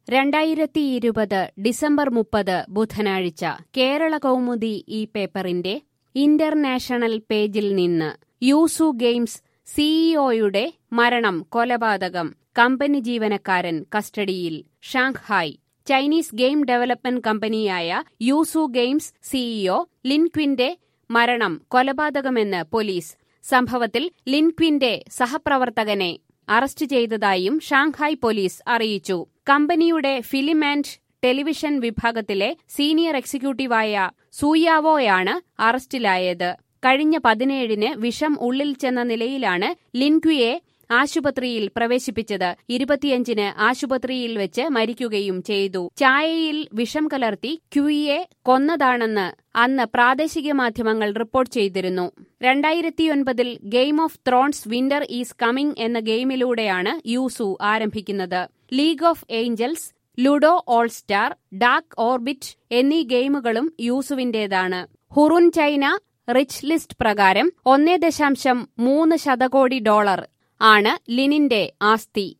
2020 December 30 ബുധനാഴ്ച കേരള കൗമുദി ഈ പേപ്പറിന്റെ ഇന്റർനാഷണൽ പേജിൽ നിന്ന് യൂസു ഗെയിംസ് സിഇഒയുടെ മരണം കൊലപാതകം കമ്പനി ജീവനക്കാരൻ കസ്റ്റഡിയിൽ ഷാങ്ഹായ് ചൈനീസ് ഗെയിം ഡെവലപ്മെന്റ് കമ്പനിയായ യൂസു ഗെയിംസ് സിഇഒ ലിൻ ക്വിന്റെ മരണം കൊലപാതകമെന്ന് പോലീസ്. സംഭവത്തിൽ ലിൻ ക്വിന്റെ സഹപ്രവർത്തകനെ അറസ്റ്റ് ചെയ്തതായും ഷാങ്ഹായ് പോലീസ് അറിയിച്ചു. കമ്പനിയുടെ ഫിലിം ആൻഡ് ടെലിവിഷൻ വിഭാഗത്തിലെ സീനിയർ എക്സിക്യൂട്ടീവായ സൂയാവോയാണ് അറസ്റ്റിലായത്. കഴിഞ്ഞ 17-ന് വിഷം ഉള്ളിൽ ചെന്ന നിലയിലാണ് ലിൻ ക്വിയെ ആശുപത്രിയിൽ പ്രവേശിപ്പിച്ചത്. 25-ന് ആശുപത്രിയിൽ വെച്ച് മരിക്കുകയും ചെയ്തു. ചായയിൽ വിഷം കലർത്തി ക്വിയെ കൊന്നതാണെന്ന് അന്ന് പ്രാദേശിക മാധ്യമങ്ങൾ റിപ്പോർട്ട് ചെയ്തിരുന്നു. 2009-ൽ Game of Thrones Winter is Coming എന്ന ഗെയിമിലൂടെയാണ് യൂസു ആരംഭിക്കുന്നത്. League of Angels, Ludo All Star, Dark Orbit എന്നീ ഗെയിമുകളും യൂസുവിന്റേതാണ്. ഹുറുൻ ചൈന റിച്ച് ലിസ്റ്റ് പ്രകാരം $1.3 ശതകോടി ആണ് ലിനിന്റെ ആസ്തി.